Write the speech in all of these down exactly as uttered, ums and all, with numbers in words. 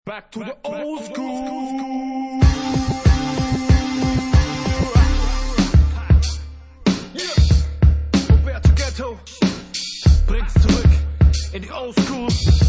Back to the old school. Yeah. Roberto Ghetto bringt's zurück in die Old School.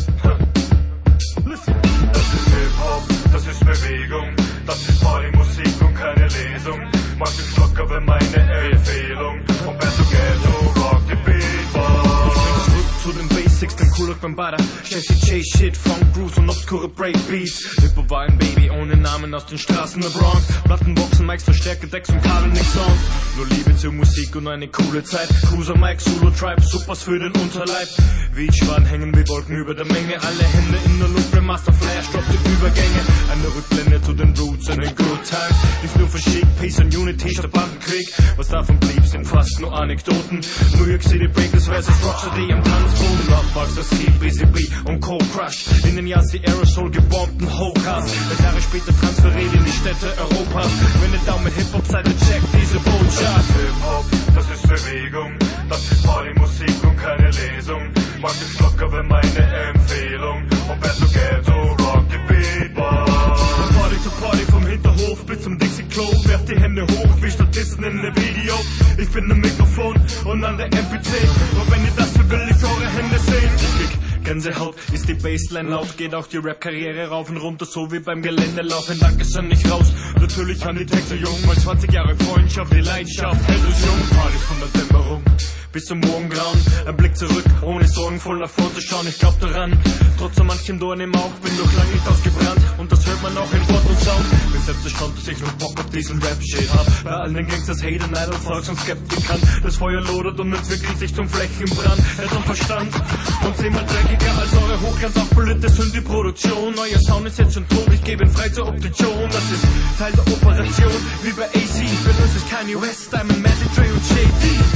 Listen. Das ist Hip-Hop, das ist Bewegung, das ist Partymusik und keine Lesung. Martin Schlocker wäre meine Empfehlung. Roberto Ghetto, rock the beatbox. Zu den Basics, den Cool Bambada, Jesse J Shit, Funk Grooves und obskure Breakbeats. Hip-Hop war ein Baby ohne Namen aus den Straßen der Bronx. Plattenboxen, Mics, Verstärker, Decks und Kabel, nix Songs. Nur Liebe zur Musik und eine coole Zeit. Cruiser, Mike, Solo Tribe, Supers für den Unterleib. Wie Schwan hängen wie Wolken über der Menge. Alle Hände in der Luft, Master Flash, droppt die Übergänge. Eine Rückblende zu den Roots and den Good Times. Lief nur für Chic, Peace and Unity statt Bandenkrieg. Was davon blieb, sind fast nur Anekdoten. New York City Breakers versus Rocksteady am Tanzboden. Rockbox, das Ski, B C B und Cold Crush. In den Jahren die Aerosol gebombten Hochcast. Seit Jahre später transferiert in die Städte Europas. Wenn ihr Daumen Hip-Hop-Seite checkt, diese Botschaft. Hip-Hop, das ist Bewegung, das ist Partymusik und keine Lesung. Martin Schlocker wäre meine Empfehlung. Roberto Ghetto, rock the beatbox. Von Party zu Party, vom Hinterhof bis zum Dixie-Klo. Werft die Hände hoch wie Statisten in einem Video. Ich bin am Mikrofon und an der M P C. Und wenn ihr das für will, ich eure Hände sehen. Gänsehaut ist die Bassline laut, geht auch die Rap-Karriere rauf und runter, so wie beim Geländelaufen. Dankeschön, nicht raus. Natürlich an die Texte jung, mal zwanzig Jahre Freundschaft, die Leidenschaft hält uns jung. Partys von der Dämmerung bis zum Morgengrauen, ein Blick zurück, ohne Sorgen voll nach vorzuschauen. Ich glaub daran, trotz so manchem Dorn im Auge, bin noch lang nicht ausgebrannt und das hört man auch in Wort und Sound. Mir selbst stand, dass ich noch Bock auf diesen Rap-Shit hab. Bei allen den Gangsters, Hatern, Idol, Volks und Skeptikern. Das Feuer lodert und entwickelt sich zum Flächenbrand. Hält und Verstand und zehnmal dreckiger als eure hochglanz aufpolierte Synthie-Produktion. Euer Sound ist jetzt schon tot, ich gebe ihn frei zur Option. Das ist Teil der Operation, wie bei A C. Für uns ist Kanye West, Diamond, Magic, Dre und J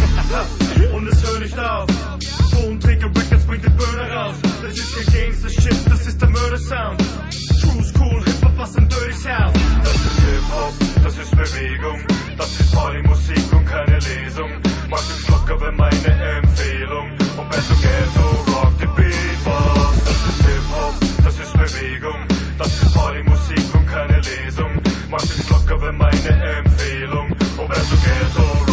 D. Und es hört nicht auf. Tonträger Records bringt den Burner raus. Das ist kein Gangster-Shit, das ist der Murder-Sound. True School, Hip-Hop, was ein Dirty Sound. Das ist Hip-Hop, das ist Bewegung, das ist Partymusik und keine Lesung. Martin Schlocker wäre meine Empfehlung. Roberto Ghetto, rock the beatbox. Das ist Hip-Hop, das ist Bewegung, das ist Partymusik und keine Lesung. Martin Schlocker wäre meine Empfehlung. Roberto Ghetto,